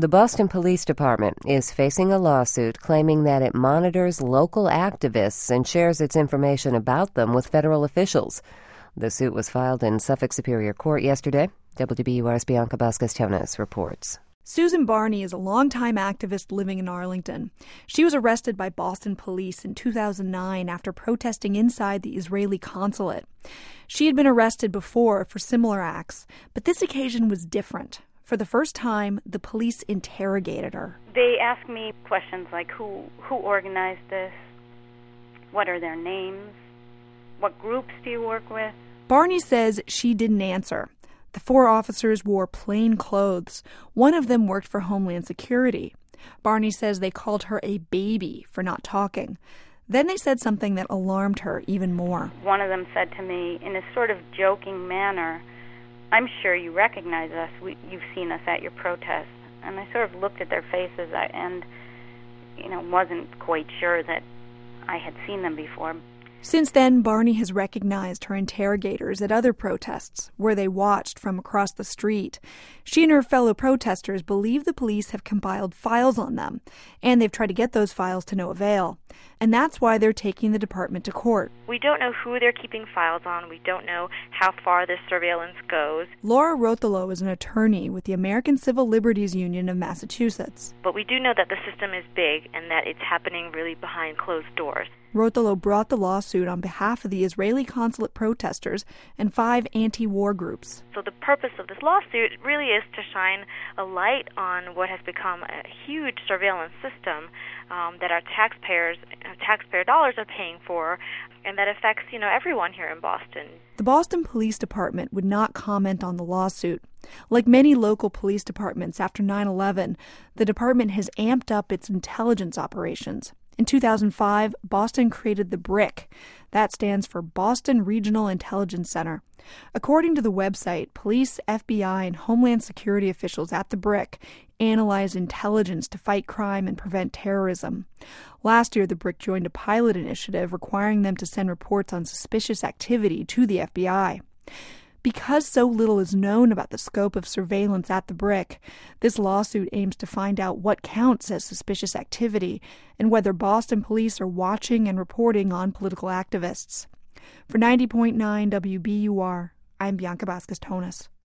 The Boston Police Department is facing a lawsuit claiming that it monitors local activists and shares its information about them with federal officials. The suit was filed in Suffolk Superior Court yesterday. WBUR's Bianca Vasquez-Tones reports. Susan Barney is a longtime activist living in Arlington. She was arrested by Boston police in 2009 after protesting inside the Israeli consulate. She had been arrested before for similar acts, but this occasion was different. For the first time, the police interrogated her. They asked me questions like who organized this, what are their names, what groups do you work with? Barney says she didn't answer. The 4 officers wore plain clothes. One of them worked for Homeland Security. Barney says they called her a baby for not talking. Then they said something that alarmed her even more. One of them said to me in a sort of joking manner, "I'm sure you recognize us. You've seen us at your protests." And I sort of looked at their faces and, wasn't quite sure that I had seen them before. Since then, Barney has recognized her interrogators at other protests, where they watched from across the street. She and her fellow protesters believe the police have compiled files on them, and they've tried to get those files to no avail. And that's why they're taking the department to court. We don't know who they're keeping files on. We don't know how far this surveillance goes. Laura Rotolo is an attorney with the American Civil Liberties Union of Massachusetts. But we do know that the system is big and that it's happening really behind closed doors. Rotolo brought the lawsuit on behalf of the Israeli consulate protesters and 5 anti-war groups. So the purpose of this lawsuit really is to shine a light on what has become a huge surveillance system that our taxpayer dollars are paying for, and that affects, everyone here in Boston. The Boston Police Department would not comment on the lawsuit. Like many local police departments after 9/11, the department has amped up its intelligence operations. In 2005, Boston created the BRIC. That stands for Boston Regional Intelligence Center. According to the website, police, FBI, and Homeland Security officials at the BRIC analyze intelligence to fight crime and prevent terrorism. Last year, the BRIC joined a pilot initiative requiring them to send reports on suspicious activity to the FBI. Because so little is known about the scope of surveillance at the BRIC, this lawsuit aims to find out what counts as suspicious activity and whether Boston police are watching and reporting on political activists. For 90.9 WBUR, I'm Bianca Vasquez-Tones.